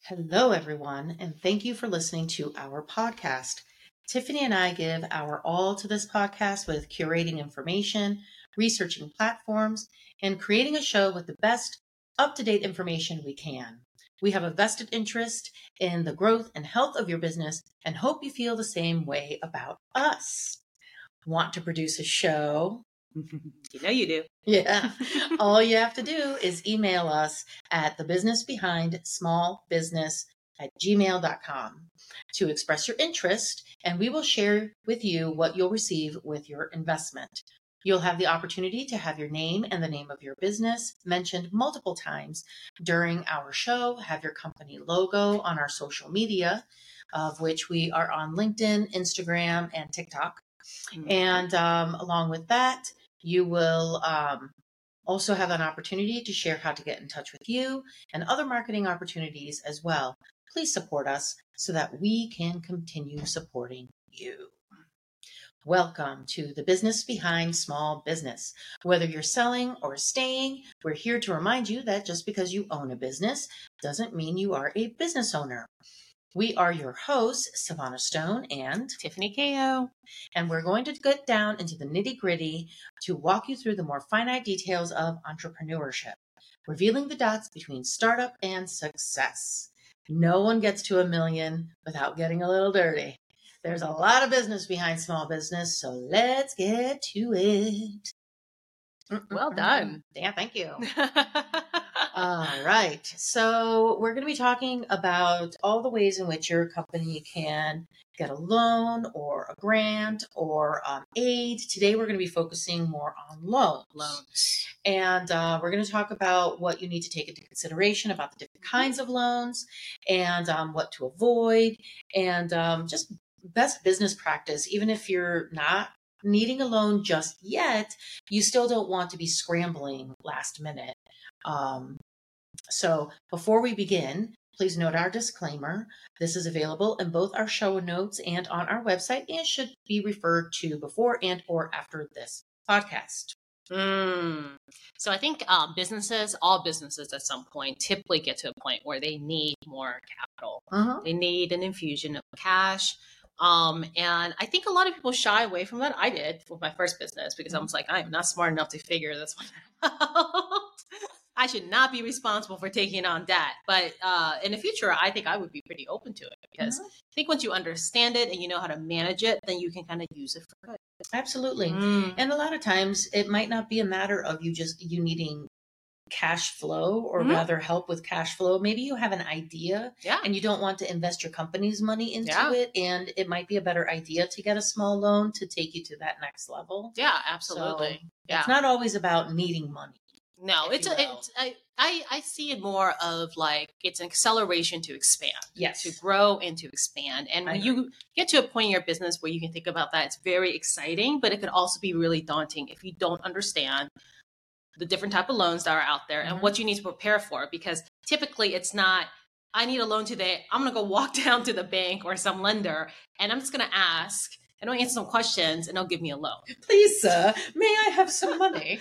Hello, everyone, and thank you for listening to our podcast. Tiffany and I give our all to this podcast with curating information, researching platforms, and creating a show with the best up-to-date information we can. We have a vested interest in the growth and health of your business and hope you feel the same way about us. Want to produce a show? You know you do. Yeah. All you have to do is email us at thebusinessbehindsmallbusiness@gmail.com to express your interest, and we will share with you what you'll receive with your investment. You'll have the opportunity to have your name and the name of your business mentioned multiple times during our show, have your company logo on our social media, of which we are on LinkedIn, Instagram, and TikTok. And along with that, you will also have an opportunity to share how to get in touch with you and other marketing opportunities as well. Please support us so that we can continue supporting you. Welcome to the business behind small business. Whether you're selling or staying, we're here to remind you that just because you own a business doesn't mean you are a business owner. We are your hosts, Savannah Stone and Tiffany Ko. And we're going to get down into the nitty-gritty to walk you through the more finite details of entrepreneurship, revealing the dots between startup and success. No one gets to 1 million without getting a little dirty. There's a lot of business behind small business, so let's get to it. Well done. Yeah, thank you. All right. So we're going to be talking about all the ways in which your company can get a loan or a grant or aid. Today, we're going to be focusing more on loans. And we're going to talk about what you need to take into consideration about the different kinds of loans and what to avoid and just best business practice. Even if you're not needing a loan just yet, you still don't want to be scrambling last minute. So before we begin, please note our disclaimer. This is available in both our show notes and on our website and should be referred to before and or after this podcast. So I think all businesses at some point typically get to a point where they need more capital. They need an infusion of cash. And I think a lot of people shy away from that. I did with my first business because I was like, I am not smart enough to figure this one out. I should not be responsible for taking on debt. But in the future, I think I would be pretty open to it because I think once you understand it and you know how to manage it, then you can kind of use it for good. Absolutely. And a lot of times it might not be a matter of you needing cash flow or rather help with cash flow. Maybe you have an idea and you don't want to invest your company's money into it. And it might be a better idea to get a small loan to take you to that next level. Yeah, absolutely. So it's not always about needing money. No, I see it more of like it's an acceleration to expand, to grow and to expand. And when you get to a point in your business where you can think about that, it's very exciting, but it can also be really daunting if you don't understand the different type of loans that are out there and what you need to prepare for. Because typically it's not, I need a loan today. I'm going to go walk down to the bank or some lender and I'm just going to ask and I'll answer some questions and they'll give me a loan. Please, sir, may I have some money?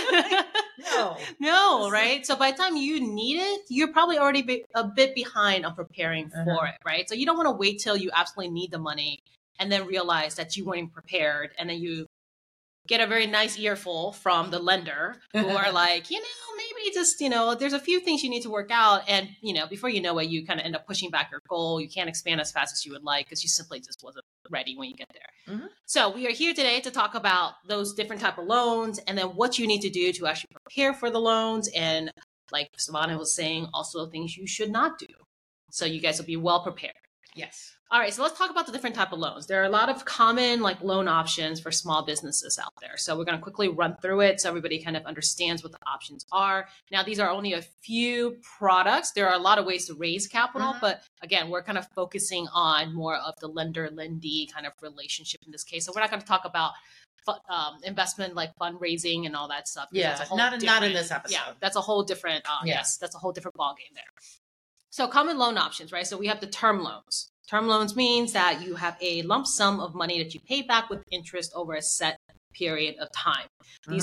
No, right? So by the time you need it, you're probably already a bit behind on preparing for it, right? So you don't want to wait till you absolutely need the money and then realize that you weren't prepared and then you get a very nice earful from the lender who are like, maybe just, there's a few things you need to work out. And, before you know it, you kind of end up pushing back your goal. You can't expand as fast as you would like because you simply just wasn't ready when you get there. So we are here today to talk about those different type of loans and then what you need to do to actually prepare for the loans. And like Savannah was saying, also things you should not do. So you guys will be well prepared. Yes. All right, so let's talk about the different type of loans. There are a lot of common loan options for small businesses out there. So we're going to quickly run through it so everybody kind of understands what the options are. Now, these are only a few products. There are a lot of ways to raise capital, but again, we're kind of focusing on more of the lender-lendee kind of relationship in this case. So we're not going to talk about investment like fundraising and all that stuff. Yeah, not in this episode. Yeah, that's a whole different, that's a whole different ballgame there. So common loan options, right? So we have the term loans. Term loans means that you have a lump sum of money that you pay back with interest over a set period of time. These are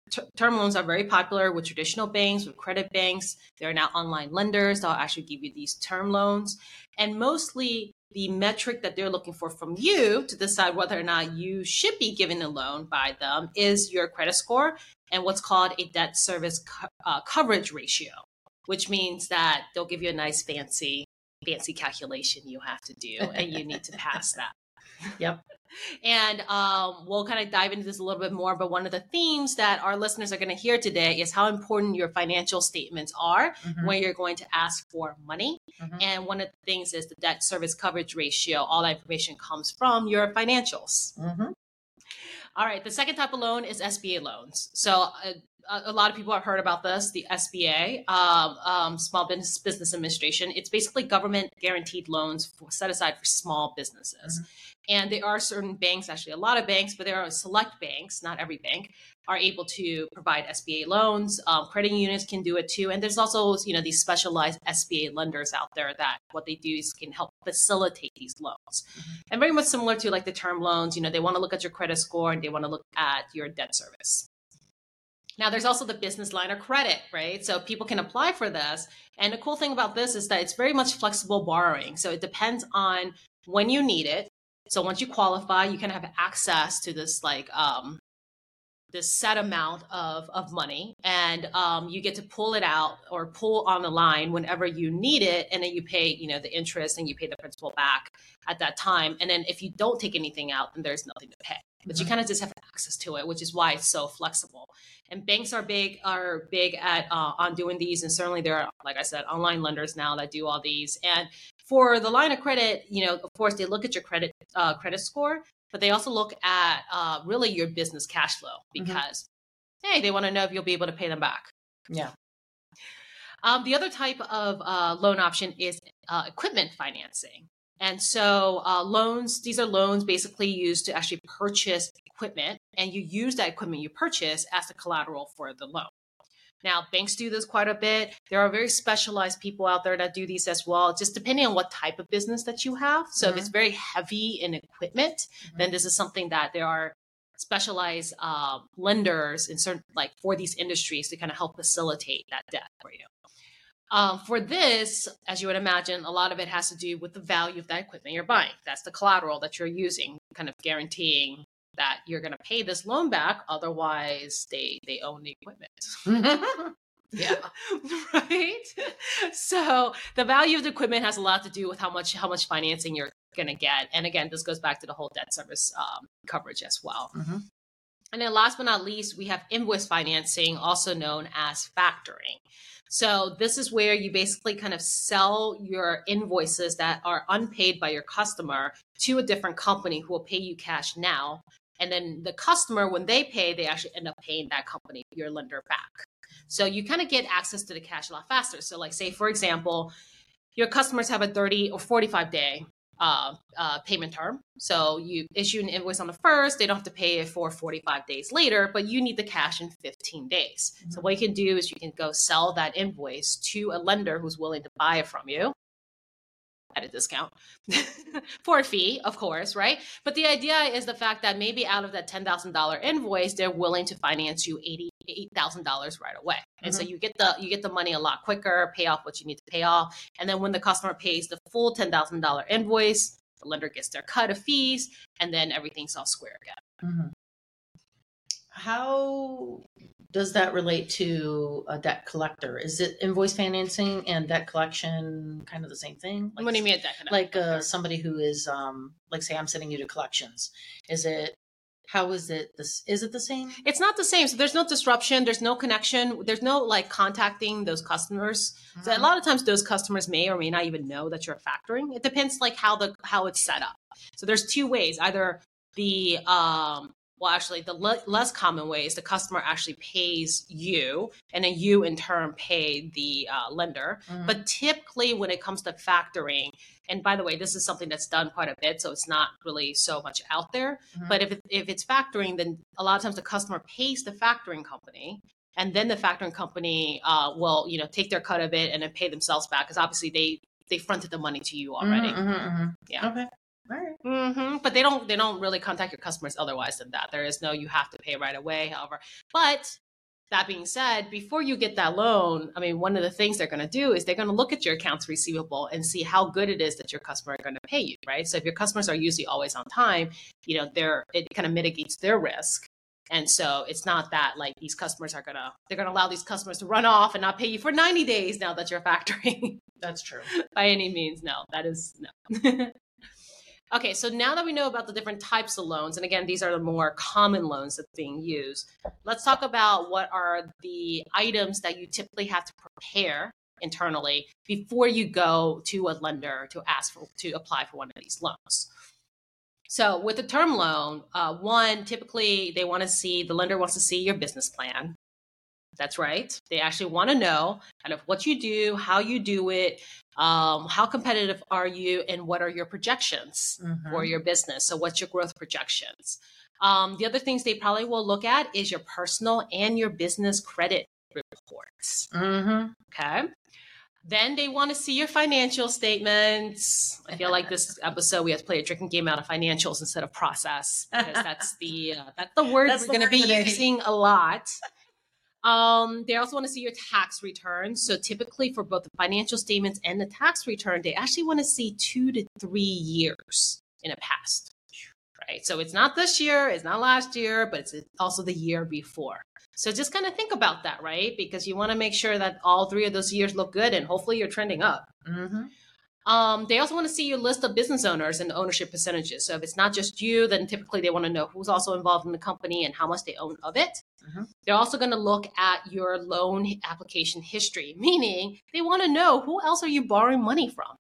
term loans are very popular with traditional banks, with credit banks. There are now online lenders that will actually give you these term loans. And mostly the metric that they're looking for from you to decide whether or not you should be given a loan by them is your credit score and what's called a debt service coverage ratio, which means that they'll give you a nice fancy calculation you have to do, and you need to pass that. Yep. And we'll kind of dive into this a little bit more, but one of the themes that our listeners are going to hear today is how important your financial statements are when you're going to ask for money. And one of the things is the debt service coverage ratio. All that information comes from your financials. All right. The second type of loan is SBA loans. So a lot of people have heard about this, the SBA, Small Business Administration. It's basically government guaranteed loans set aside for small businesses. And there are certain banks, actually a lot of banks, but there are select banks, not every bank, are able to provide SBA loans. Credit unions can do it too. And there's also, these specialized SBA lenders out there that what they do is can help facilitate these loans. And very much similar to like the term loans, they want to look at your credit score and they want to look at your debt service. Now, there's also the business line of credit, right? So people can apply for this. And the cool thing about this is that it's very much flexible borrowing. So it depends on when you need it. So once you qualify, you can have access to this this set amount of money, and you get to pull it out or pull on the line whenever you need it, and then you pay the interest and you pay the principal back at that time. And then if you don't take anything out, then there's nothing to pay. But you kind of just have access to it, which is why it's so flexible. And banks are big at on doing these, and certainly there are, like I said, online lenders now that do all these. And for the line of credit, of course, they look at your credit score, but they also look at really your business cash flow because, hey, they want to know if you'll be able to pay them back. Yeah. The other type of loan option is equipment financing. And so these are loans basically used to actually purchase equipment, and you use that equipment you purchase as the collateral for the loan. Now, banks do this quite a bit. There are very specialized people out there that do these as well, just depending on what type of business that you have. So if it's very heavy in equipment, then this is something that there are specialized lenders in certain, like for these industries to kind of help facilitate that debt for you. For this, as you would imagine, a lot of it has to do with the value of that equipment you're buying. That's the collateral that you're using, kind of guaranteeing that you're going to pay this loan back. Otherwise, they own the equipment. Yeah. Right. So the value of the equipment has a lot to do with how much financing you're going to get. And again, this goes back to the whole debt service coverage as well. And then last but not least, we have invoice financing, also known as factoring. So this is where you basically kind of sell your invoices that are unpaid by your customer to a different company who will pay you cash now. And then the customer, when they pay, they actually end up paying that company, your lender, back. So you kind of get access to the cash a lot faster. So like say, for example, your customers have a 30 or 45 day payment term. So you issue an invoice on the 1st, they don't have to pay it for 45 days later, but you need the cash in 15 days. So what you can do is you can go sell that invoice to a lender who's willing to buy it from you at a discount for a fee, of course, right? But the idea is the fact that maybe out of that $10,000 invoice, they're willing to finance you $88,000 right away. And so you get the money a lot quicker, pay off what you need to pay off. And then when the customer pays the full $10,000 invoice, the lender gets their cut of fees, and then everything's all square again. How does that relate to a debt collector? Is it invoice financing and debt collection kind of the same thing? What do you mean debt collector? Like somebody who is, like say I'm sending you to collections. How is it? Is it the same? It's not the same. So there's no disruption. There's no connection. There's no like contacting those customers. So a lot of times those customers may or may not even know that you're factoring. It depends like how it's set up. So there's two ways. Either the less common way is the customer actually pays you, and then you in turn pay the lender. But typically when it comes to factoring, and by the way, this is something that's done quite a bit, so it's not really so much out there. But if it's factoring, then a lot of times the customer pays the factoring company, and then the factoring company will take their cut of it and then pay themselves back, because obviously they fronted the money to you already. Yeah. Okay. All right. But they don't really contact your customers otherwise than that. There is no you have to pay right away, however. But That being said, before you get that loan, I mean, one of the things they're going to do is they're going to look at your accounts receivable and see how good it is that your customer are going to pay you, right? So if your customers are usually always on time, it kind of mitigates their risk. And so it's not that like these customers they're going to allow these customers to run off and not pay you for 90 days now that you're factoring. That's true. By any means, no, that is no. Okay, so now that we know about the different types of loans, and again, these are the more common loans that's being used, let's talk about what are the items that you typically have to prepare internally before you go to a lender to apply for one of these loans. So with a term loan, typically the lender wants to see your business plan. That's right. They actually want to know kind of what you do, how you do it, how competitive are you, and what are your projections for your business. So what's your growth projections? The other things they probably will look at is your personal and your business credit reports. Okay. Then they want to see your financial statements. I feel like this episode we have to play a drinking game out of financials instead of process, because that's the word we're going to be using a lot. They also want to see your tax returns. So typically for both the financial statements and the tax return, they actually want to see 2 to 3 years in the past, right? So it's not this year, it's not last year, but it's also the year before. So just kind of think about that, right? Because you want to make sure that all 3 of those years look good and hopefully you're trending up. They also want to see your list of business owners and ownership percentages. So if it's not just you, then typically they want to know who's also involved in the company and how much they own of it. They're also going to look at your loan application history, meaning they want to know who else are you borrowing money from.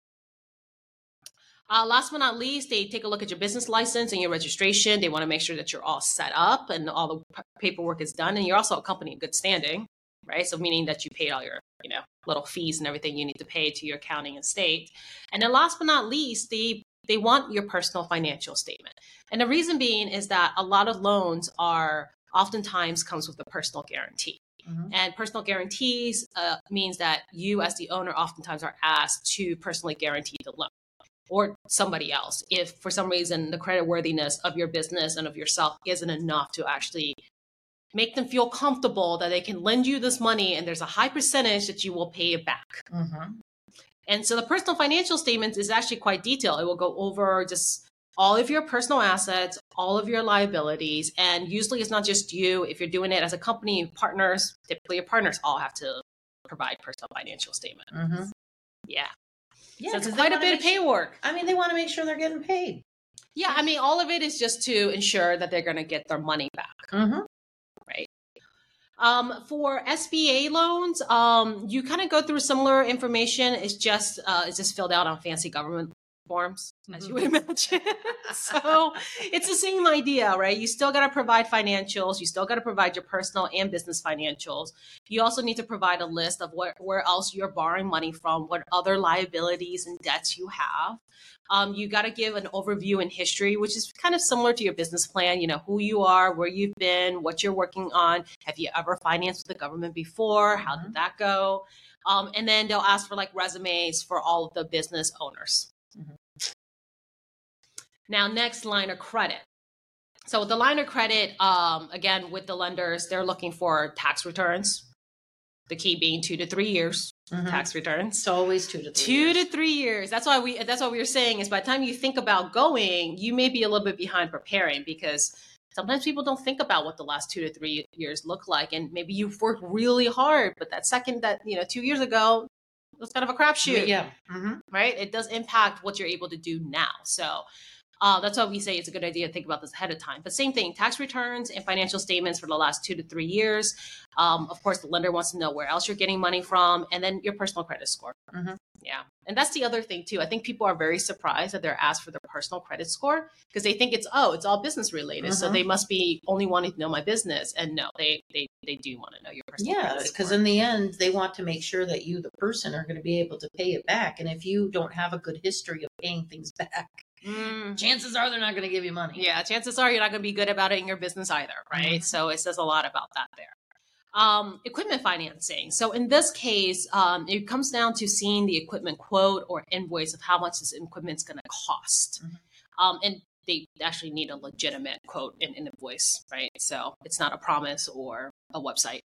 Last but not least, they take a look at your business license and your registration. They want to make sure that you're all set up and all the paperwork is done. And you're also a company in good standing, right? So meaning that you paid all your, little fees and everything you need to pay to your accounting and state. And then last but not least, they want your personal financial statement. And the reason being is that a lot of loans oftentimes comes with a personal guarantee. And personal guarantees means that you as the owner oftentimes are asked to personally guarantee the loan, or somebody else, if for some reason the creditworthiness of your business and of yourself isn't enough to actually make them feel comfortable that they can lend you this money and there's a high percentage that you will pay it back. And so the personal financial statements is actually quite detailed. It will go over just all of your personal assets, all of your liabilities. And usually it's not just you. If you're doing it as a company, typically your partners all have to provide personal financial statement. Yeah. So it's quite a bit of pay work. I mean, they want to make sure they're getting paid. Yeah. I mean, all of it is just to ensure that they're going to get their money back. Right. For SBA loans, you kind of go through similar information. It's just filled out on fancy government forms, as you would imagine. So it's the same idea, right? You still got to provide financials. You still got to provide your personal and business financials. You also need to provide a list of where else you're borrowing money from, what other liabilities and debts you have. You got to give an overview and history, which is kind of similar to your business plan. Who you are, where you've been, what you're working on. Have you ever financed with the government before? How did that go? And then they'll ask for like resumes for all of the business owners. Now, next, line of credit. So with the line of credit, again, with the lenders, they're looking for tax returns. The key being 2 to 3 years tax returns. It's always 2 to 3 2 years. to 3 years. That's what we were saying is by the time you think about going, you may be a little bit behind preparing, because sometimes people don't think about what the last 2 to 3 years look like. And maybe you've worked really hard, but that 2 years ago, it was kind of a crapshoot. Yeah. Right? It does impact what you're able to do now. So that's why we say it's a good idea to think about this ahead of time. But same thing, tax returns and financial statements for the last 2 to 3 years. Of course, the lender wants to know where else you're getting money from, and then your personal credit score. Yeah. And that's the other thing too. I think people are very surprised that they're asked for their personal credit score, because they think it's all business related. So they must be only wanting to know my business. And no, they do want to know your personal credit score. Yeah, because in the end, they want to make sure that you, the person, are going to be able to pay it back. And if you don't have a good history of paying things back, chances are they're not going to give you money. Yeah, chances are you're not going to be good about it in your business either, right? So it says a lot about that there. Equipment financing. So in this case, it comes down to seeing the equipment quote or invoice of how much this equipment's going to cost. And they actually need a legitimate quote in an invoice, right? So it's not a promise or a website.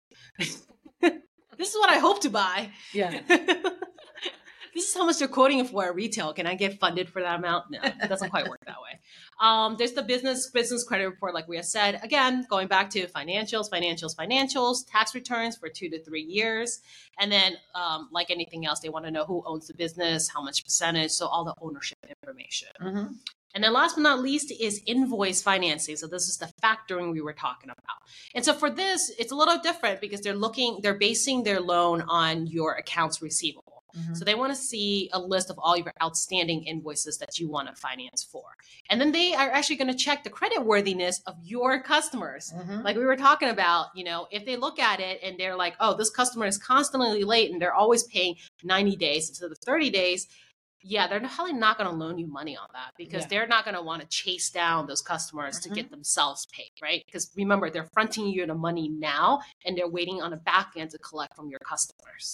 This is what I hope to buy. Yeah. This is how much they're quoting it for at retail. Can I get funded for that amount? No, it doesn't quite work that way. There's the business credit report, like we have said. Again, going back to financials, tax returns for 2 to 3 years. And then like anything else, they want to know who owns the business, how much percentage, so all the ownership information. Mm-hmm. And then last but not least is invoice financing. So this is the factoring we were talking about. And so for this, it's a little different because they're basing their loan on your accounts receivable. Mm-hmm. So they want to see a list of all your outstanding invoices that you want to finance for. And then they are actually going to check the credit worthiness of your customers. Mm-hmm. Like we were talking about, if they look at it and they're like, oh, this customer is constantly late and they're always paying 90 days instead of 30 days. Yeah, they're probably not going to loan you money on that because they're not going to want to chase down those customers to get themselves paid, right? Because remember, they're fronting you the money now and they're waiting on the back end to collect from your customers.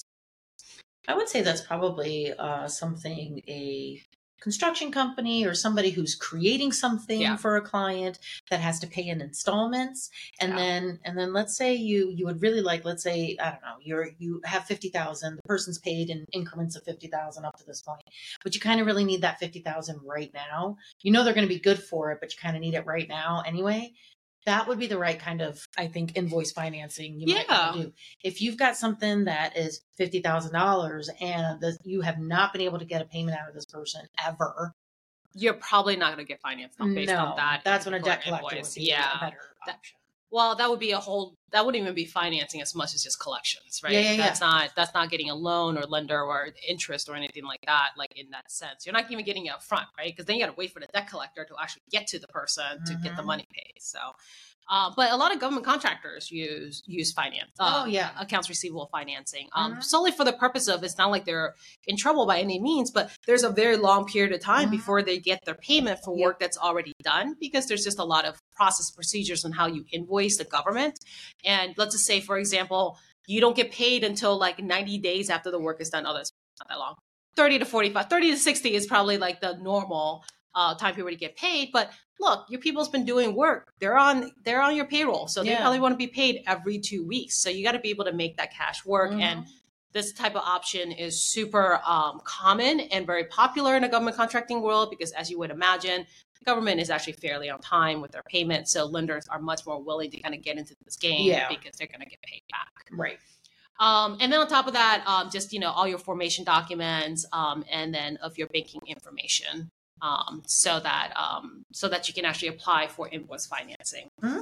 I would say that's probably something a construction company or somebody who's creating something for a client that has to pay in installments. And then let's say you would really like, let's say, I don't know, you have 50,000, the person's paid in increments of 50,000 up to this point, but you kind of really need that 50,000 right now. They're going to be good for it, but you kind of need it right now anyway. That would be the right kind of, I think, invoice financing you might want to do. If you've got something that is $50,000 and you have not been able to get a payment out of this person ever, you're probably not going to get financed based on that. That's when a debt collector would be a better option. Well, that would be that wouldn't even be financing as much as just collections, right? Yeah. That's not getting a loan or lender or interest or anything like that, like in that sense. You're not even getting it up front, right? Because then you got to wait for the debt collector to actually get to the person to get the money paid. So, but a lot of government contractors use finance. Accounts receivable financing, solely for the purpose of, it's not like they're in trouble by any means, but there's a very long period of time before they get their payment for work that's already done, because there's just a lot of process procedures on how you invoice the government. And let's just say, for example, you don't get paid until like 90 days after the work is done. Oh, that's not that long. 30 to 60 is probably like the normal time period to get paid. But look, your people's been doing work. They're on your payroll. So they probably want to be paid every 2 weeks. So you got to be able to make that cash work. And this type of option is super common and very popular in the government contracting world, because as you would imagine, the government is actually fairly on time with their payments. So lenders are much more willing to kind of get into this game because they're going to get paid back. Right. And then on top of that, just, all your formation documents and then of your banking information so that you can actually apply for invoice financing. Mm-hmm.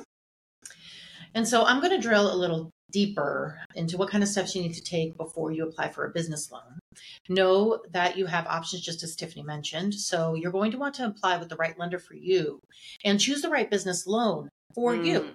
And so I'm going to drill a little deeper into what kind of steps you need to take before you apply for a business loan. Know that you have options, just as Tiffany mentioned. So you're going to want to apply with the right lender for you and choose the right business loan for you.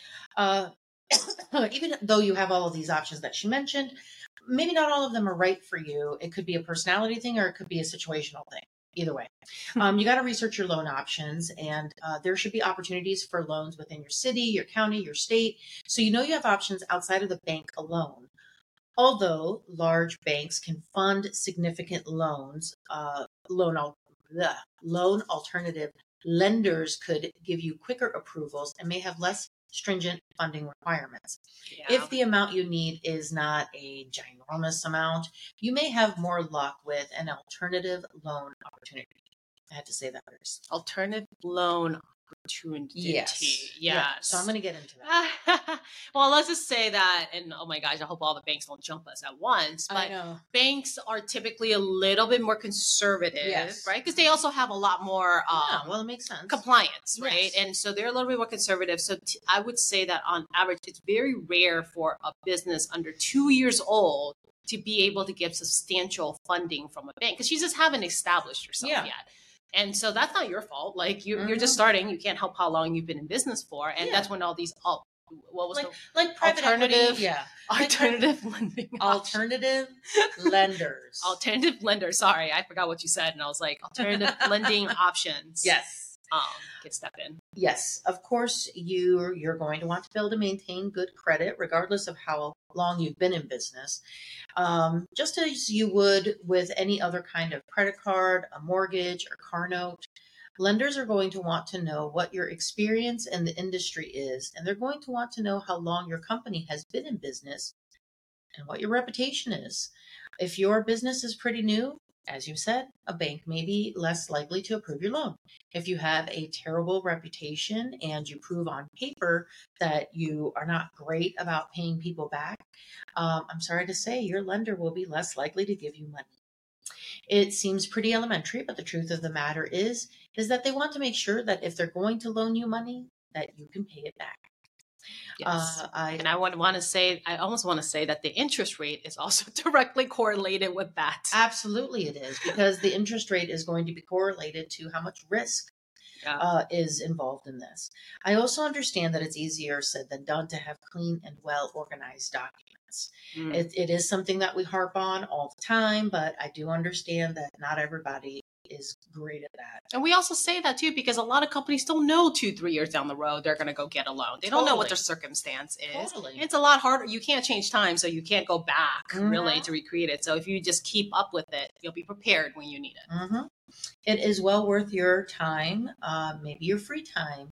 Even though you have all of these options that she mentioned, maybe not all of them are right for you. It could be a personality thing or it could be a situational thing. Either way, you got to research your loan options, and there should be opportunities for loans within your city, your county, your state. So you have options outside of the bank alone. Although large banks can fund significant loans, loan alternative lenders could give you quicker approvals and may have less stringent funding requirements. If the amount you need is not a ginormous amount, you may have more luck with an alternative loan opportunity. I had to say that first. Alternative loan opportunity. Yes. So I'm going to get into that. Well, let's just say that, and oh my gosh, I hope all the banks don't jump us at once, but banks are typically a little bit more conservative, right? Because they also have a lot more it makes sense. Compliance, right? And so they're a little bit more conservative. So I would say that on average, it's very rare for a business under 2 years old to be able to get substantial funding from a bank, because you just haven't established yourself yet. And so that's not your fault. Like you're just starting. You can't help how long you've been in business for. And that's when all these, what was private alternative, alternative lending, alternative lenders, alternative lenders. Sorry, I forgot what you said, and I was like, alternative lending options. Can step in. Yes, of course, you're going to want to be able to maintain good credit, regardless of how long you've been in business. Just as you would with any other kind of credit card, a mortgage, or car note. Lenders are going to want to know what your experience in the industry is, and they're going to want to know how long your company has been in business and what your reputation is. If your business is pretty new, as you said, a bank may be less likely to approve your loan. If you have a terrible reputation and you prove on paper that you are not great about paying people back, I'm sorry to say your lender will be less likely to give you money. It seems pretty elementary, but the truth of the matter is that they want to make sure that if they're going to loan you money, that you can pay it back. Yes. And I almost want to say that the interest rate is also directly correlated with that. Absolutely it is, because the interest rate is going to be correlated to how much risk is involved in this. I also understand that it's easier said than done to have clean and well organized documents. It is something that we harp on all the time, but I do understand that not everybody is great at that. And we also say that too because a lot of companies don't know 2-3 years down the road they're going to go get a loan. They don't know what their circumstance is. It's a lot harder. You can't change time, so you can't go back really to recreate it. So if you just keep up with it, you'll be prepared when you need it. It is well worth your time, maybe your free time,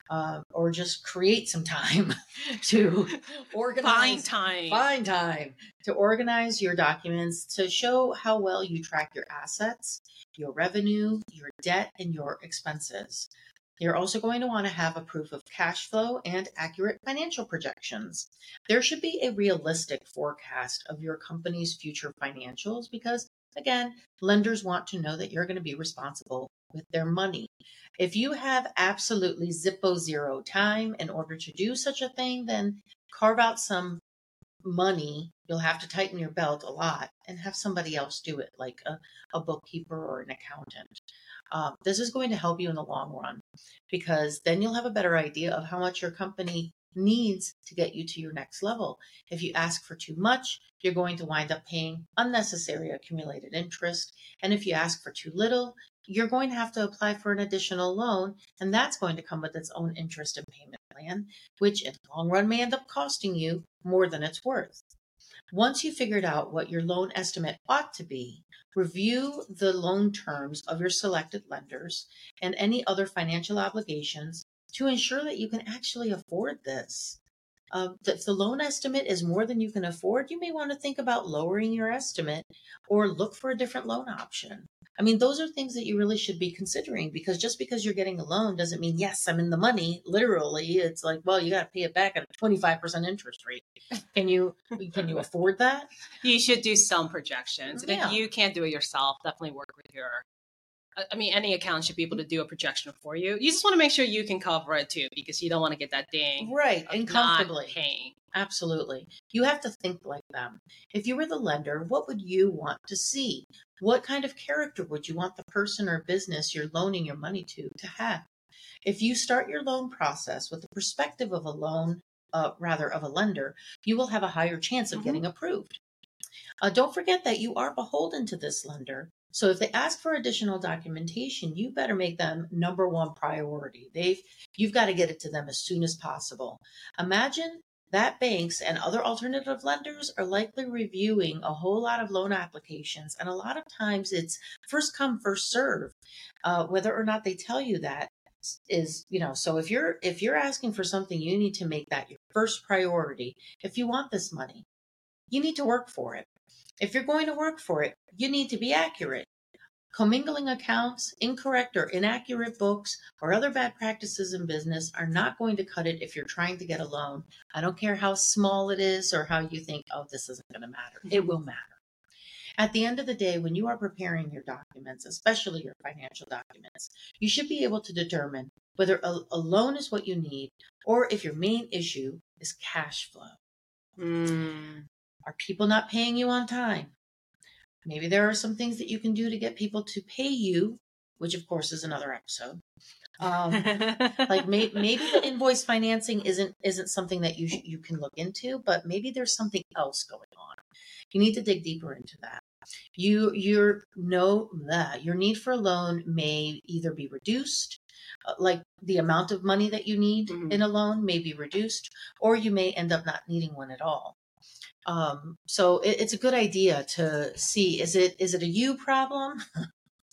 or just create some time to organize. Find time to organize your documents to show how well you track your assets, your revenue, your debt, and your expenses. You're also going to want to have a proof of cash flow and accurate financial projections. There should be a realistic forecast of your company's future financials because, again, lenders want to know that you're going to be responsible with their money. If you have absolutely zero time in order to do such a thing, then carve out some money. You'll have to tighten your belt a lot and have somebody else do it, like a bookkeeper or an accountant. This is going to help you in the long run because then you'll have a better idea of how much your company needs to get you to your next level. If you ask for too much, you're going to wind up paying unnecessary accumulated interest. And if you ask for too little, you're going to have to apply for an additional loan, and that's going to come with its own interest and payment plan, which in the long run may end up costing you more than it's worth. Once you've figured out what your loan estimate ought to be, review the loan terms of your selected lenders and any other financial obligations to ensure that you can actually afford this. If the loan estimate is more than you can afford, you may want to think about lowering your estimate or look for a different loan option. I mean, those are things that you really should be considering because just because you're getting a loan doesn't mean, yes, I'm in the money. Literally, it's like, well, you got to pay it back at a 25% interest rate. Can you afford that? You should do some projections. And if you can't do it yourself, definitely work with any account should be able to do a projection for you. You just want to make sure you can cover it too, because you don't want to get that ding. Right, and comfortably. Paying. Absolutely. You have to think like them. If you were the lender, what would you want to see? What kind of character would you want the person or business you're loaning your money to have? If you start your loan process with the perspective of of a lender, you will have a higher chance of getting approved. Don't forget that you are beholden to this lender. So if they ask for additional documentation, you better make them number one priority. You've got to get it to them as soon as possible. Imagine that banks and other alternative lenders are likely reviewing a whole lot of loan applications. And a lot of times it's first come, first serve, whether or not they tell you that is, so if you're asking for something, you need to make that your first priority. If you want this money, you need to work for it. If you're going to work for it, you need to be accurate. Commingling accounts, incorrect or inaccurate books, or other bad practices in business are not going to cut it if you're trying to get a loan. I don't care how small it is or how you think, oh, this isn't going to matter. It will matter. At the end of the day, when you are preparing your documents, especially your financial documents, you should be able to determine whether a loan is what you need or if your main issue is cash flow. Are people not paying you on time? Maybe there are some things that you can do to get people to pay you, which of course is another episode. Like maybe the invoice financing isn't something that you can look into, but maybe there's something else going on. You need to dig deeper into that. Your need for a loan may either be reduced, like the amount of money that you need in a loan may be reduced, or you may end up not needing one at all. So it's a good idea to see, is it a you problem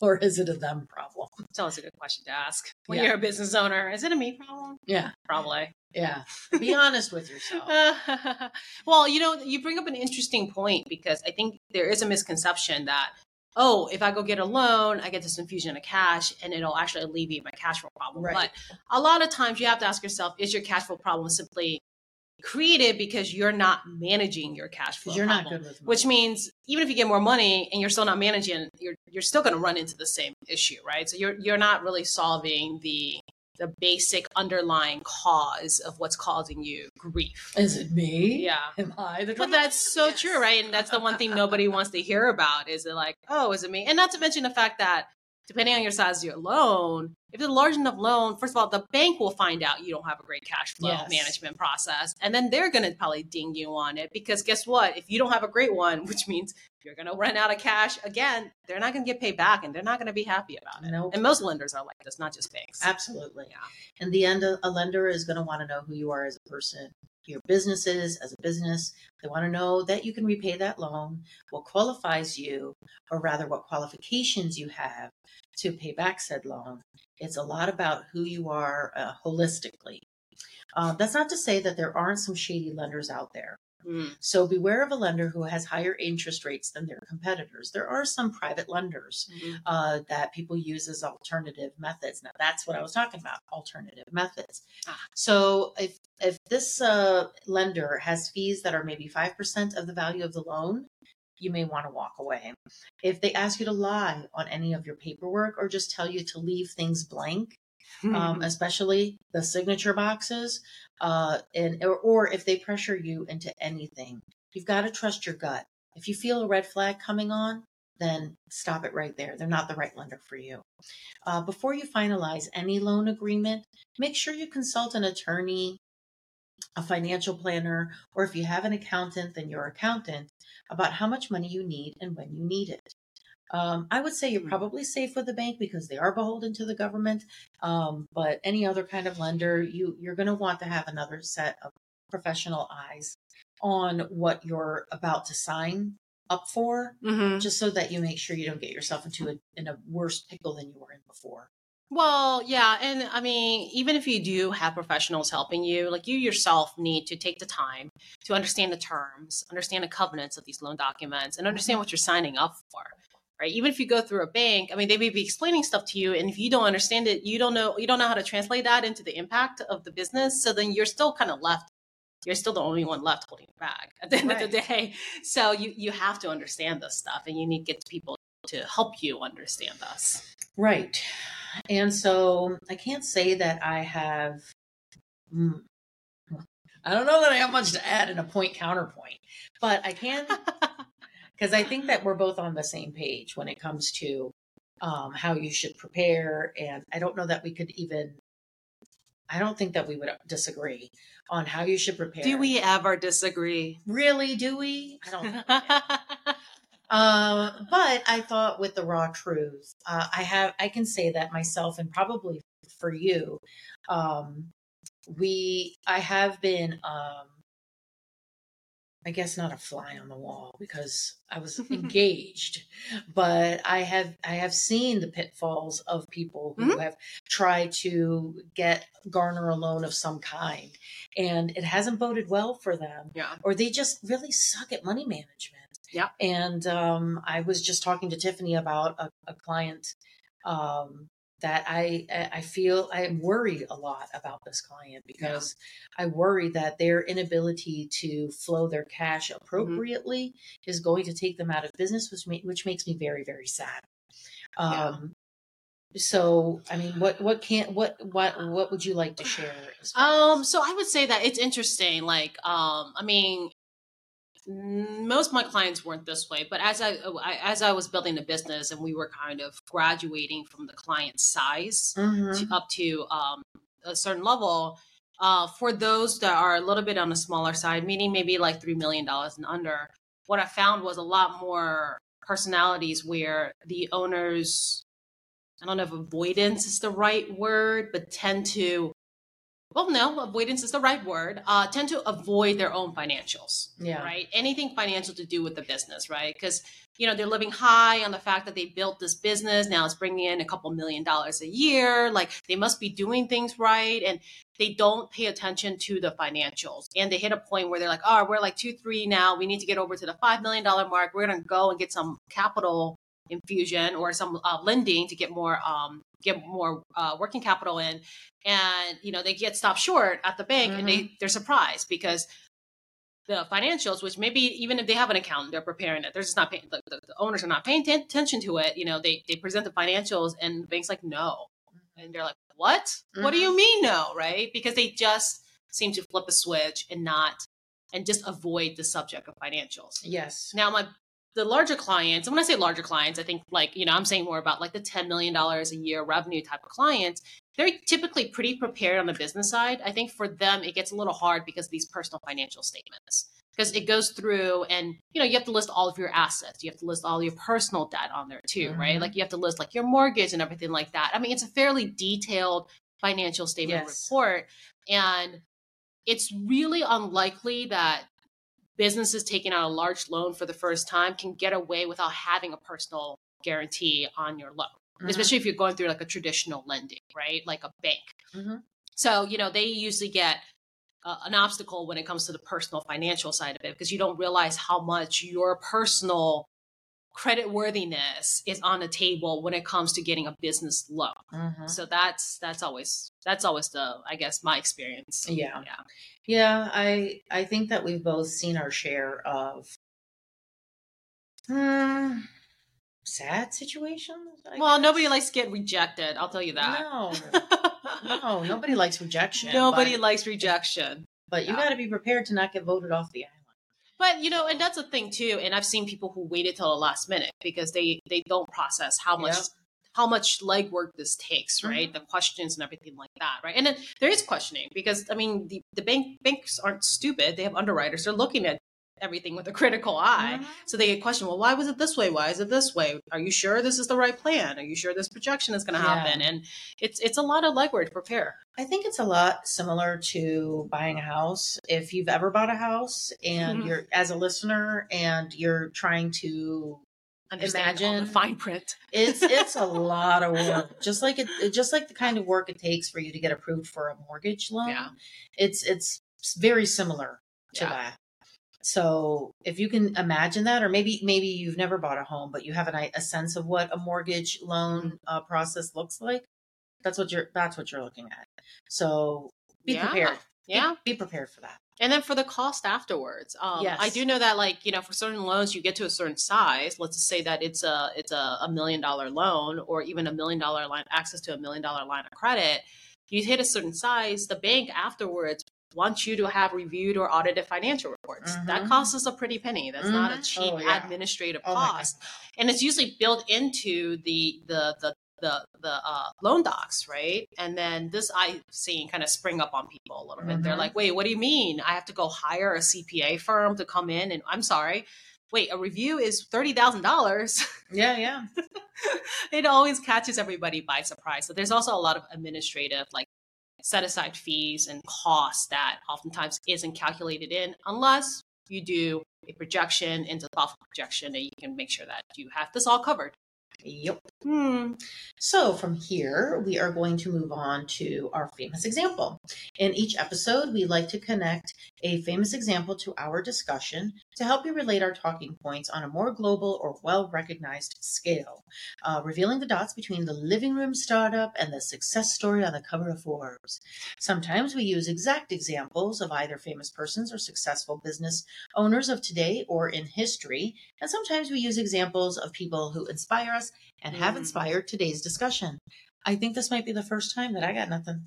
or is it a them problem? It's always a good question to ask when Yeah. you're a business owner. Is it a me problem? Yeah. Probably. Yeah. Be honest with yourself. Well, you bring up an interesting point because I think there is a misconception that, oh, if I go get a loan, I get this infusion of cash and it'll actually alleviate my cash flow problem. Right. But a lot of times you have to ask yourself, is your cash flow problem simply created because you're not managing your cash flow? You're not problem? good with money. Which means even if you get more money and you're still not managing, you're still going to run into the same issue, right? So you're not really solving the basic underlying cause of what's causing you grief. Is it me? Yeah. Am I the But drama? that's so Yes. true, right? And that's the one thing nobody wants to hear about is it like, oh, is it me? And not to mention the fact that depending on your size of your loan, if it's a large enough loan, first of all, the bank will find out you don't have a great cash flow Yes. management process. And then they're going to probably ding you on it because guess what? If you don't have a great one, which means you're going to run out of cash again, they're not going to get paid back and they're not going to be happy about it. Nope. And most lenders are like this, not just banks. Absolutely. Yeah. In the end, a lender is going to want to know who you are as a person, your business is as a business. They want to know that you can repay that loan, what qualifies you, or rather what qualifications you have to pay back said loan. It's a lot about who you are holistically. That's not to say that there aren't some shady lenders out there. So beware of a lender who has higher interest rates than their competitors. There are some private lenders that people use as alternative methods. Now, that's what I was talking about, alternative methods. So if this lender has fees that are maybe 5% of the value of the loan, you may want to walk away. If they ask you to lie on any of your paperwork or just tell you to leave things blank, especially the signature boxes, or if they pressure you into anything, you've got to trust your gut. If you feel a red flag coming on, then stop it right there. They're not the right lender for you. Before you finalize any loan agreement, make sure you consult an attorney, a financial planner, or if you have an accountant, then your accountant, about how much money you need and when you need it. I would say you're probably safe with the bank because they are beholden to the government. But any other kind of lender, you're going to want to have another set of professional eyes on what you're about to sign up for, just so that you make sure you don't get yourself in a worse pickle than you were in before. Well, yeah. And I mean, even if you do have professionals helping you, like you yourself need to take the time to understand the terms, understand the covenants of these loan documents, and understand what you're signing up for. Right. Even if you go through a bank, I mean, they may be explaining stuff to you. And if you don't understand it, you don't know how to translate that into the impact of the business. So then you're still kind of left. You're still the only one left holding the bag at the end of the day. So you have to understand this stuff and you need to get people to help you understand this. Right. And so I can't say that I have, I don't know that I have much to add in a point counterpoint, but I can, because I think that we're both on the same page when it comes to how you should prepare. And I don't know that we could I don't think that we would disagree on how you should prepare. Do we ever disagree? Really? Do we? I don't know. But I thought with the raw truth, I can say that myself and probably for you, I have been, I guess not a fly on the wall because I was engaged, but I have seen the pitfalls of people who have tried to garner a loan of some kind, and it hasn't boded well for them. Yeah. Or they just really suck at money management. Yeah. And I was just talking to Tiffany about a client that I feel I am worried a lot about this client because I worry that their inability to flow their cash appropriately is going to take them out of business, which makes me very, very sad. So, I mean, what would you like to share? So I would say that it's interesting. Like, I mean, most of my clients weren't this way, but as I was building the business and we were kind of graduating from the client size up to a certain level, for those that are a little bit on the smaller side, meaning maybe like $3 million and under, what I found was a lot more personalities where the owners, I don't know if avoidance is the right word, but tend to well, no, avoidance is the right word, tend to avoid their own financials, right? Anything financial to do with the business, right? Because, they're living high on the fact that they built this business. Now it's bringing in a couple $1 million a year. Like they must be doing things right. And they don't pay attention to the financials. And they hit a point where they're like, oh, we're like 2-3 now. We need to get over to the $5 million mark. We're going to go and get some capital infusion or some lending to get more working capital in, and they get stopped short at the bank, and they're surprised because the financials, which maybe even if they have an accountant, they're preparing it, they're just not paying, the owners are not paying attention to it. They present the financials and the bank's like, no, and they're like, what do you mean no? Right? Because they just seem to flip a switch and just avoid the subject of financials. Yes. Now the larger clients, and when I say larger clients, I think I'm saying more about like the $10 million a year revenue type of clients. They're typically pretty prepared on the business side. I think for them, it gets a little hard because of these personal financial statements, because it goes through and, you have to list all of your assets. You have to list all your personal debt on there too, right? Like you have to list like your mortgage and everything like that. I mean, it's a fairly detailed financial statement report, and it's really unlikely that businesses taking out a large loan for the first time can get away without having a personal guarantee on your loan, especially if you're going through like a traditional lending, right? Like a bank. So, they usually get an obstacle when it comes to the personal financial side of it, because you don't realize how much your personal credit worthiness is on the table when it comes to getting a business loan. So that's always the, I guess, my experience. Yeah. I think that we've both seen our share of sad situations. Well, nobody likes to get rejected. I'll tell you that. No, nobody likes rejection. Nobody likes rejection. But you got to be prepared to not get voted off the island. But, and that's the thing too. And I've seen people who waited till the last minute because they don't process how much legwork this takes, right? The questions and everything like that, right? And then there is questioning because, I mean, the banks aren't stupid. They have underwriters. They're looking at everything with a critical eye. So they get questioned, well, why was it this way? Why is it this way? Are you sure this is the right plan? Are you sure this projection is going to happen? And it's a lot of legwork to prepare. I think it's a lot similar to buying a house. If you've ever bought a house and you're, as a listener, and you're trying to imagine the fine print, it's a lot of work. Just like the kind of work it takes for you to get approved for a mortgage loan. It's very similar to that. So if you can imagine that, or maybe you've never bought a home, but you have a sense of what a mortgage loan process looks like, that's what you're looking at. So be prepared. Be prepared for that. And then for the cost afterwards, I do know that, like, for certain loans, you get to a certain size. Let's just say that it's a $1 million loan, or even $1 million line, access to $1 million line of credit. You hit a certain size, the bank afterwards wants you to have reviewed or audited financial reports. That costs us a pretty penny. That's not a cheap administrative cost, and it's usually built into the loan docs, right? And then this I've seen kind of spring up on people a little bit. They're like, wait, what do you mean? I have to go hire a CPA firm to come in? And I'm sorry, wait, a review is $30,000. Yeah. It always catches everybody by surprise. So there's also a lot of administrative, like, set aside fees and costs that oftentimes isn't calculated in unless you do a projection into the thoughtful projection, and you can make sure that you have this all covered. Yep. So from here, we are going to move on to our famous example. In each episode, we like to connect a famous example to our discussion to help you relate our talking points on a more global or well-recognized scale, revealing the dots between the living room startup and the success story on the cover of Forbes. Sometimes we use exact examples of either famous persons or successful business owners of today or in history, and sometimes we use examples of people who inspire us and have inspired today's discussion. I think this might be the first time that I got nothing.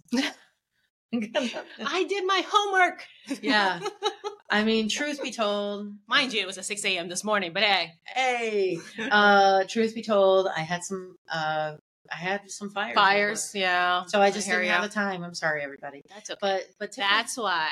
I did my homework. Yeah. I mean, truth be told. Mind you, it was at 6 a.m. this morning, but hey. Truth be told, I had some I had some fires. Fires, yeah. So I just didn't have the time. I'm sorry, everybody. That's okay. But that's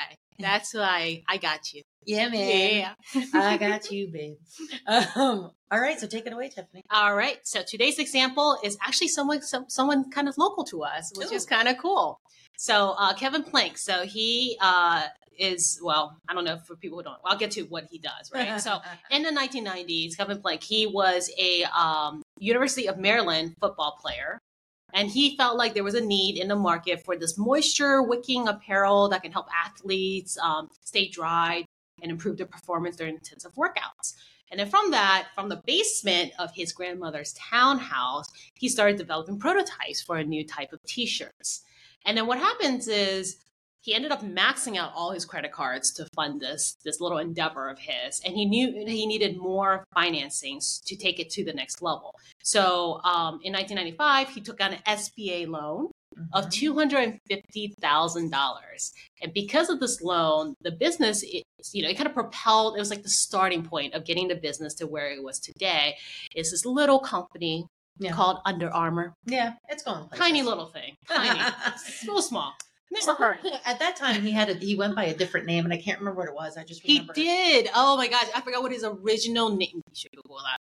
why I got you. Yeah, man. Yeah. I got you, babe. All right, so take it away, Tiffany. All right. So today's example is actually someone kind of local to us, which is kind of cool. So Kevin Plank. So he is, well, I don't know for people who don't. I'll get to what he does, right? So in the 1990s, Kevin Plank, he was a University of Maryland football player. And he felt like there was a need in the market for this moisture wicking apparel that can help athletes stay dry and improve their performance during intensive workouts. And then from the basement of his grandmother's townhouse, he started developing prototypes for a new type of t-shirts. And then what happens is he ended up maxing out all his credit cards to fund this little endeavor of his. And he knew he needed more financing to take it to the next level. So in 1995, he took out an SBA loan of $250,000. And because of this loan, the business, it kind of propelled, it was like the starting point of getting the business to where it was today. It's this little company called Under Armour. Yeah, it's going places. Tiny little thing. Tiny. So small. At that time, he went by a different name, and I can't remember what it was. I just remember he did. Oh my gosh, I forgot what his original name. You should Google that.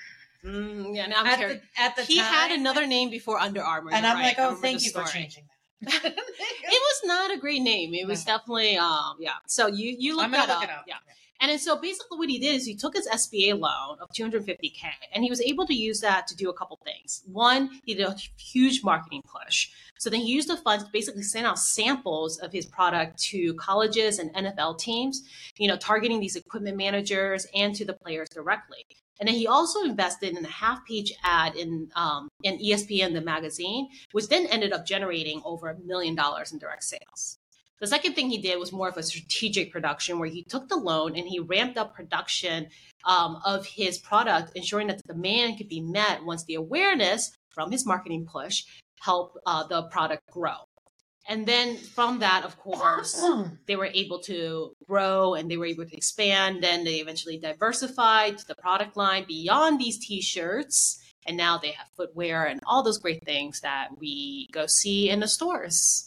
Yeah, now I'm curious. At the he time, had another name before Under Armour, and I'm like, oh, thank you for changing that. It was not a great name. It was definitely, yeah. So you look that up. Yeah. And then so basically what he did is he took his SBA loan of $250K and he was able to use that to do a couple things. One, he did a huge marketing push. So then he used the funds to basically send out samples of his product to colleges and NFL teams, targeting these equipment managers and to the players directly. And then he also invested in a half-page ad in ESPN, the magazine, which then ended up generating over $1 million in direct sales. The second thing he did was more of a strategic production where he took the loan and he ramped up production of his product, ensuring that the demand could be met once the awareness from his marketing push helped the product grow. And then from that, of course, they were able to grow and they were able to expand. Then they eventually diversified the product line beyond these T-shirts. And now they have footwear and all those great things that we go see in the stores.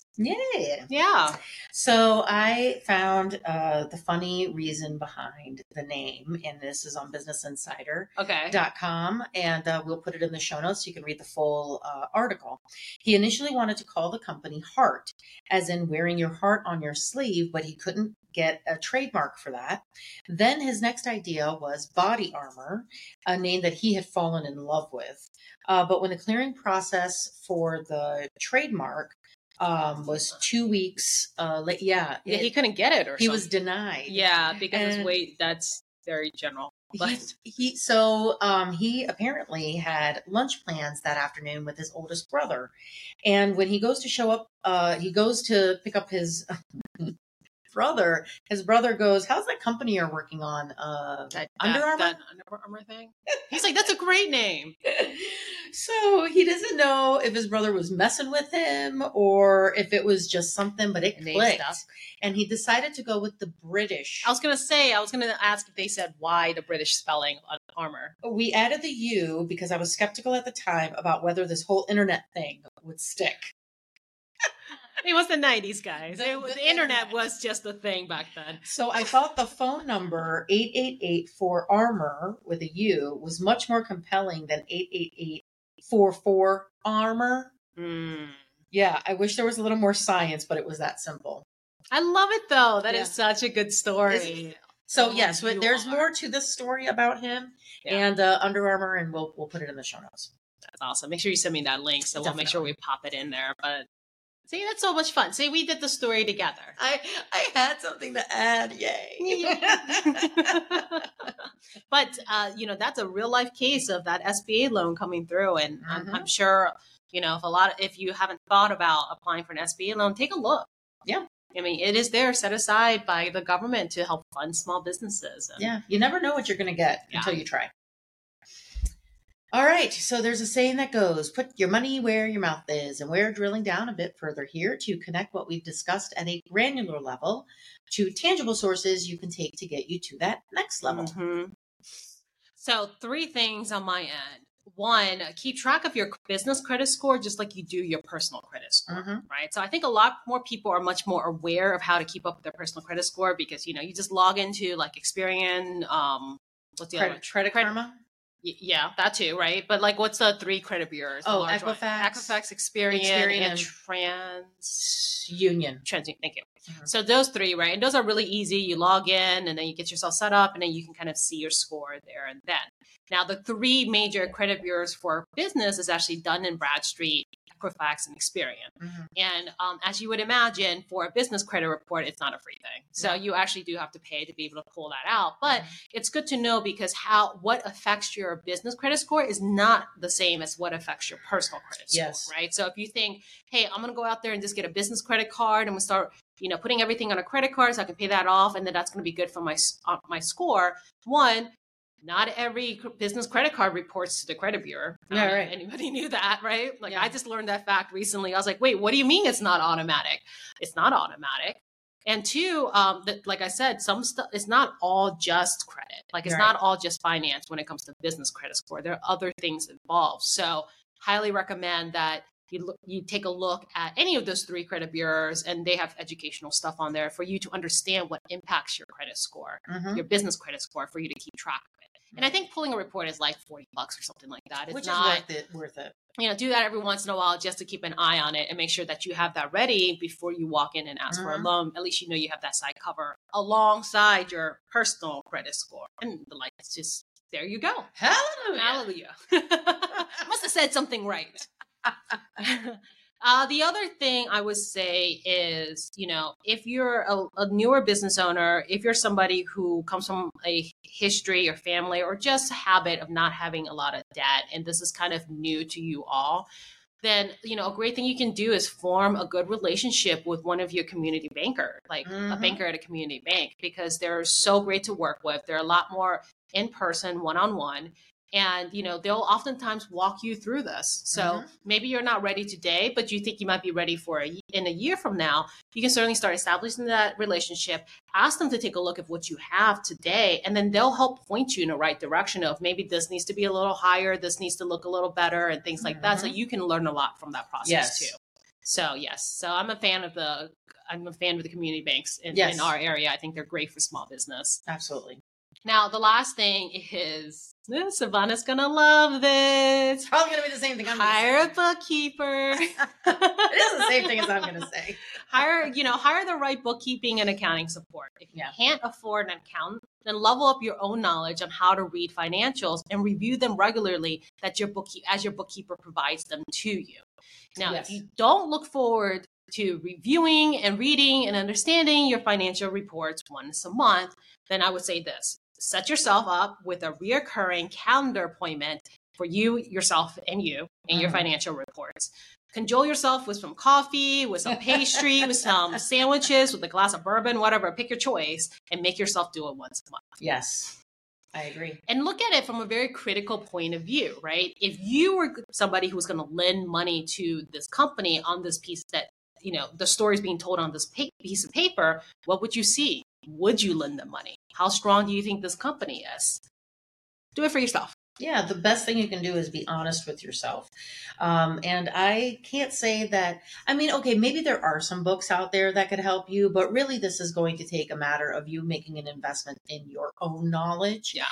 Yeah. So I found the funny reason behind the name, and this is on businessinsider.com, and we'll put it in the show notes so you can read the full article. He initially wanted to call the company Heart, as in wearing your heart on your sleeve, but he couldn't get a trademark for that. Then his next idea was Body Armor, a name that he had fallen in love with. But when the clearing process for the trademark was 2 weeks late. Yeah, he couldn't get it, or he was denied. Yeah, because that's very general. But he apparently had lunch plans that afternoon with his oldest brother, and when he goes to show up, he goes to pick up his brother. His brother goes, "How's that company you're working on? Under Armour?" That Under Armour thing. He's like, "That's a great name." So he doesn't know if his brother was messing with him or if it was just something, but it clicked. And he decided to go with the British. I was going to ask if they said why the British spelling on armor. We added the U because I was skeptical at the time about whether this whole internet thing would stick. It was the 90s, guys. The internet was just a thing back then. So I thought the phone number 888-4-ARMOR with a U was much more compelling than 888-44-ARMOR. Yeah, I wish there was a little more science, but it was that simple. I love it, though. That is such a good story. So, yes, there's more to this story about him and Under Armour, and we'll put it in the show notes. That's awesome. Make sure you send me that link, so we'll make sure we pop it in there. But see, that's so much fun. See, we did the story together. I had something to add. Yay. But, that's a real life case of that SBA loan coming through. And I'm sure, if you haven't thought about applying for an SBA loan, take a look. Yeah. I mean, it is there set aside by the government to help fund small businesses. Yeah. You never know what you're going to get until you try. All right, so there's a saying that goes, put your money where your mouth is, and we're drilling down a bit further here to connect what we've discussed at a granular level to tangible sources you can take to get you to that next level. So 3 things on my end. one, keep track of your business credit score just like you do your personal credit score, Mm-hmm. right? So I think a lot more people are much more aware of how to keep up with their personal credit score because, you just log into like Experian, what's the other one? Credit Karma? Yeah, that too, right? But like, what's the 3 credit bureaus? Oh, Equifax, Experian, and Union. TransUnion. Thank you. Mm-hmm. So those 3, right? And those are really easy. You log in and then you get yourself set up and then you can kind of see your score there and then. Now, the 3 major credit bureaus for business is actually Dun & Bradstreet, Equifax, and Experian. Mm-hmm. And as you would imagine, for a business credit report, it's not a free thing. So you actually do have to pay to be able to pull that out. But it's good to know because what affects your business credit score is not the same as what affects your personal credit score, right? So if you think, hey, I'm going to go out there and just get a business credit card and we start putting everything on a credit card so I can pay that off and then that's going to be good for my score. One, not every business credit card reports to the credit bureau. Yeah, right. Anybody knew that, right? Like I just learned that fact recently. I was like, wait, what do you mean it's not automatic? It's not automatic. And 2, like I said, some stuff, it's not all just credit. Like it's not all just finance when it comes to business credit score. There are other things involved. So highly recommend that you take a look at any of those 3 credit bureaus and they have educational stuff on there for you to understand what impacts your credit score, your business credit score, for you to keep track of it. And I think pulling a report is like $40 or something like that. Which is worth it. Do that every once in a while just to keep an eye on it and make sure that you have that ready before you walk in and ask for a loan. At least you have that side cover alongside your personal credit score. And the lights just, there you go. Hallelujah. Must have said something right. The other thing I would say is, if you're a newer business owner, if you're somebody who comes from a history or family or just a habit of not having a lot of debt, and this is kind of new to you all, then, a great thing you can do is form a good relationship with one of your community banker, like a banker at a community bank, because they're so great to work with. They're a lot more in person, one-on-one. And, they'll oftentimes walk you through this. So maybe you're not ready today, but you think you might be ready in a year from now. You can certainly start establishing that relationship. Ask them to take a look at what you have today, and then they'll help point you in the right direction of maybe this needs to be a little higher, this needs to look a little better, and things like that. So you can learn a lot from that process too. So so I'm a fan of the community banks in our area. I think they're great for small business. Absolutely. Now, the last thing is, Savannah's going to love this. It's probably going to be the same thing I'm going to say. Hire a bookkeeper. It is the same thing as I'm going to say. Hire the right bookkeeping and accounting support. If you can't afford an accountant, then level up your own knowledge on how to read financials and review them regularly as your bookkeeper provides them to you. Now, if you don't look forward to reviewing and reading and understanding your financial reports once a month, then I would say this. Set yourself up with a reoccurring calendar appointment for you, yourself, and you in your financial reports. Cajole yourself with some coffee, with some pastry, with some sandwiches, with a glass of bourbon, whatever. Pick your choice and make yourself do it once a month. Yes, I agree. And look at it from a very critical point of view, right? If you were somebody who was going to lend money to this company on this piece that, the story is being told on this piece of paper, what would you see? Would you lend them money? How strong do you think this company is? Do it for yourself. Yeah, the best thing you can do is be honest with yourself. And I can't say that, maybe there are some books out there that could help you, but really this is going to take a matter of you making an investment in your own knowledge. Yeah.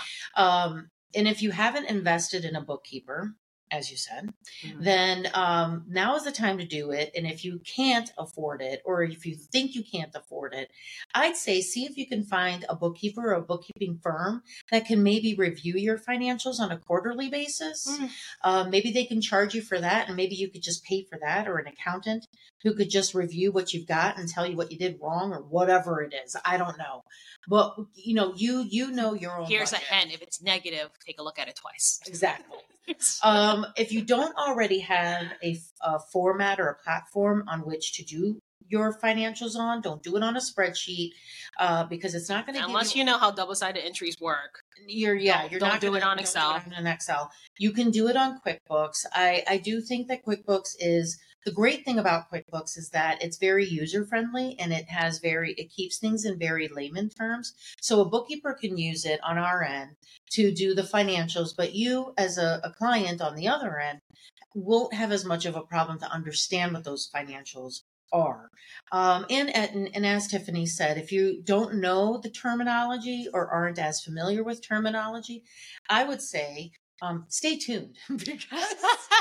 And if you haven't invested in a bookkeeper, as you said, then now is the time to do it. And if you can't afford it, or if you think you can't afford it, I'd say see if you can find a bookkeeper or a bookkeeping firm that can maybe review your financials on a quarterly basis. Maybe they can charge you for that, and maybe you could just pay for that, or an accountant who could just review what you've got and tell you what you did wrong or whatever it is. I don't know. But, you know your own Here's budget. a hint. If it's negative, take a look at it twice. Exactly. If you don't already have a format or a platform on which to do your financials on. Don't do it on a spreadsheet because it's not going to unless you know how double-sided entries work. You're Don't not do it on don't Excel. do it on an Excel. You can do it on QuickBooks. I do think that QuickBooks is the great thing about QuickBooks is that it's very user friendly and it keeps things in very layman terms. So a bookkeeper can use it on our end to do the financials, but you as a client on the other end won't have as much of a problem to understand what those financials are. And as Tiffany said, if you don't know the terminology or aren't as familiar with terminology, I would say stay tuned because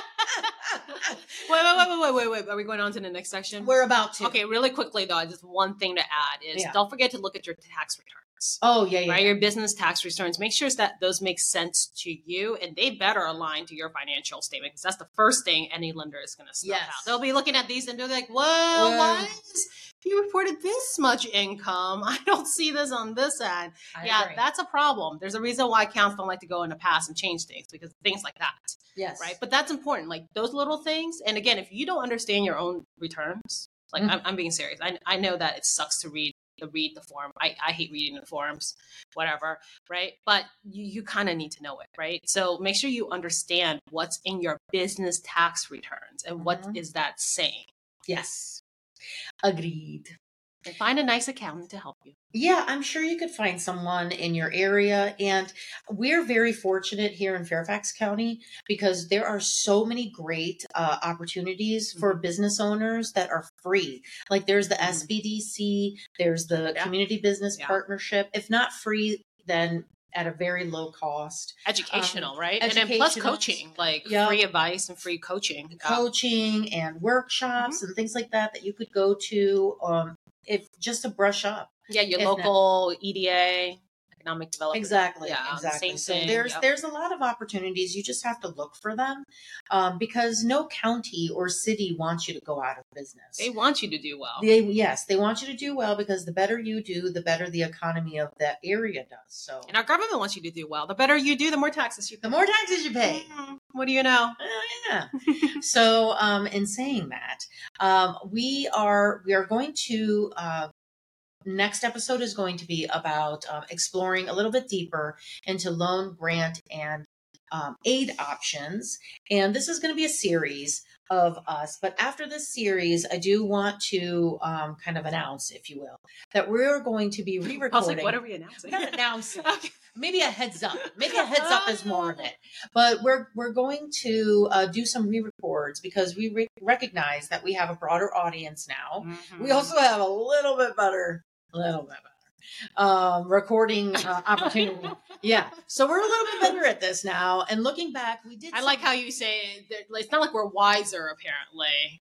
Wait. Are we going on to the next section? we're about to. Okay, really quickly though, just one thing to add is don't forget to look at your tax returns. Oh, yeah. Right, your business tax returns. Make sure that those make sense to you, and they better align to your financial statement because that's the first thing any lender is going to snuff out. They'll be looking at these and they're like, "Well, why is you reported this much income? I don't see this on this end." I agree. That's a problem. There's a reason why accounts don't like to go in the past and change things because things like that. Yes. Right. But that's important. Like those little things. And again, if you don't understand your own returns, like I'm being serious. I know that it sucks to read the form. I hate reading the forms, whatever. Right. But you kind of need to know it. Right. So make sure you understand what's in your business tax returns and what is that saying. Yes. Agreed. And find a nice accountant to help you. Yeah, I'm sure you could find someone in your area. And we're very fortunate here in Fairfax County because there are so many great opportunities for business owners that are free. Like there's the SBDC, there's the Community Business Partnership. If not free, then at a very low cost. Educational, right? And then plus coaching, like free advice and free coaching. Coaching and workshops and things like that you could go to if just to brush up. Yeah, your local EDA, economic development. Exactly. Yeah, exactly. Same so thing. There's a lot of opportunities. You just have to look for them because no county or city wants you to go out of business. They want you to do well. They want you to do well because the better you do, the better the economy of that area does. So, and our government wants you to do well. The better you do, the more taxes you pay. The more taxes you pay. What do you know? Yeah. So, in saying that, we are going to. Next episode is going to be about exploring a little bit deeper into loan, grant, and aid options. And this is going to be a series of us. But after this series, I do want to kind of announce, if you will, that we're going to be re-recording. I was like, what are we announcing? Not announcing. Maybe a heads up. Maybe a heads up is more of it. But we're going to do some re-records because we recognize that we have a broader audience now. We also have a little bit better recording opportunity. Yeah. So we're a little bit better at this now. And looking back, we did. I like how you say it's not like we're wiser, apparently.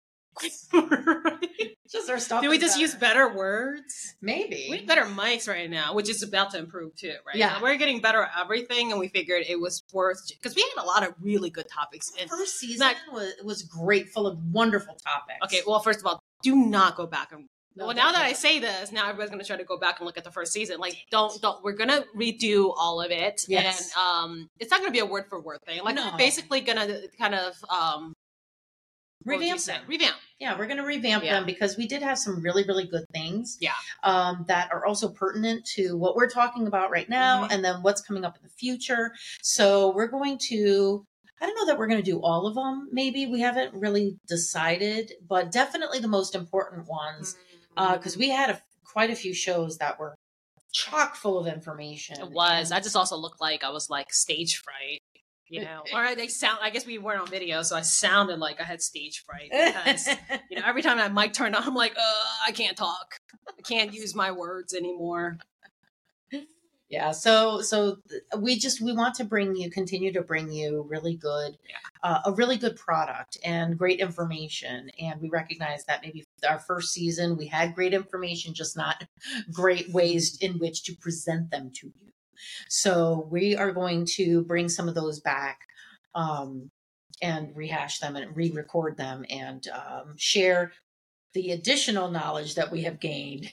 Just our stuff. Do we just use better words? Maybe. We have better mics right now, which is about to improve too, right? Yeah. We're getting better at everything, and we figured it was worth because we had a lot of really good topics. The first season was great, full of wonderful topics. Okay, well, first of all, do not go back and. Well, now that I say this, now everybody's going to try to go back and look at the first season. Like, don't. We're going to redo all of it. Yes. And it's not going to be a word for word thing. Like, we're basically going to kind of revamp them. Yeah, we're going to revamp them because we did have some really, really good things. Yeah. That are also pertinent to what we're talking about right now and then what's coming up in the future. So we're going to. I don't know that we're going to do all of them. Maybe we haven't really decided, but definitely the most important ones. Because we had quite a few shows that were chock full of information. It was. I just also looked like I was like stage fright, you know. Or they sound. I guess we weren't on video, so I sounded like I had stage fright because every time my mic turned on, I'm like, I can't talk. I can't use my words anymore. Yeah, so we want to continue to bring you really good, a really good product and great information. And we recognize that maybe our first season we had great information, just not great ways in which to present them to you. So we are going to bring some of those back and rehash them and re-record them and share the additional knowledge that we have gained.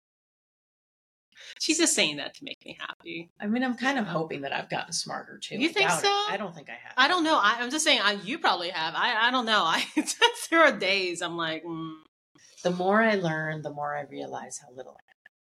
She's just saying that to make me happy. I mean, I'm kind of hoping that I've gotten smarter too. You think so? I don't think I have. I don't know. I'm just saying you probably have. I don't know. There are days I'm like, The more I learn, the more I realize how little I know.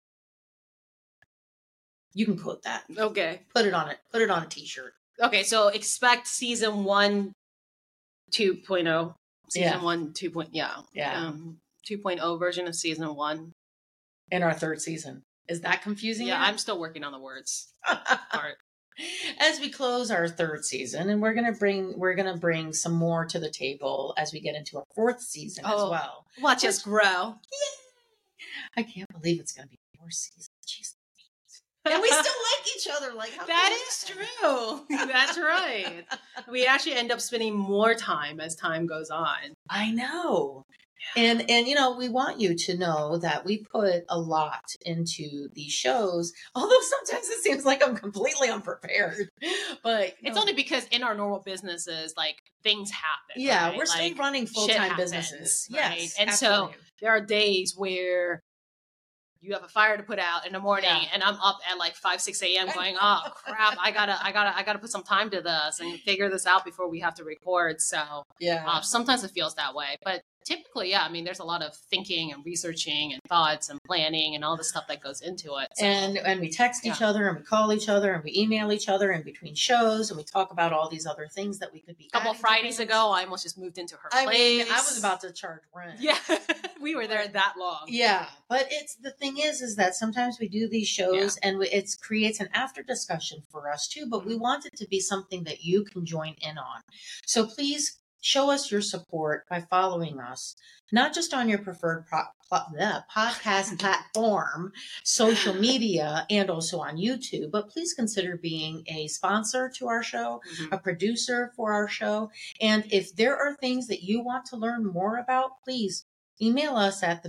You can quote that. Okay. Put it on it. Put it on a t-shirt. Okay, so expect season 1 2.0. Season Yeah. 1 2. Yeah. Yeah. 2.0 version of season 1. In our third season. Is that confusing? Yeah, yet? I'm still working on the words part. As we close our third season, and we're gonna bring some more to the table as we get into our fourth season as well. Watch us grow. I can't believe it's gonna be 4 seasons. Jeez. And we still like each other. Like how That is true. That's right. We actually end up spending more time as time goes on. I know. And we want you to know that we put a lot into these shows, although sometimes it seems like I'm completely unprepared. But it's only because in our normal businesses, like things happen. Yeah, right? we're still like, running full-time businesses. Right? Yes. And absolutely. so there are days where you have a fire to put out in the morning, and I'm up at like 5, 6 a.m. going, oh crap, I gotta put some time to this and figure this out before we have to record. So sometimes it feels that way, but typically, I mean, there's a lot of thinking and researching and thoughts and planning and all the stuff that goes into it. So, and we text each other and we call each other and we email each other in between shows and we talk about all these other things that we could be. A couple Fridays ago, I almost just moved into her place. I was about to charge rent. Yeah, we were there that long. Yeah, but the thing is that sometimes we do these shows and it creates an after discussion for us too. But we want it to be something that you can join in on. So please show us your support by following us, not just on your preferred podcast platform, social media, and also on YouTube, but please consider being a sponsor to our show, a producer for our show. And if there are things that you want to learn more about, please email us at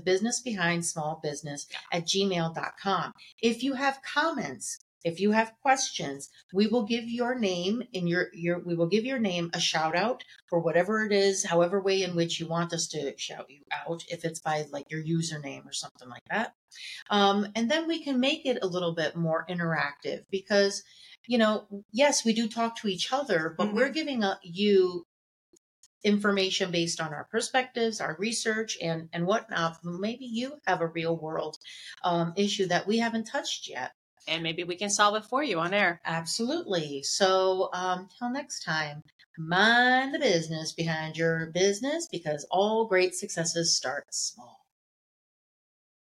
thebusinessbehindSmallBusiness@gmail.com. If you have comments, if you have questions, we will give your name we will give your name a shout out for whatever it is, however way in which you want us to shout you out, if it's by like your username or something like that. And then we can make it a little bit more interactive because, yes, we do talk to each other, but we're giving you information based on our perspectives, our research, and whatnot. Maybe you have a real world issue that we haven't touched yet. And maybe we can solve it for you on air. Absolutely. So till next time, mind the business behind your business because all great successes start small.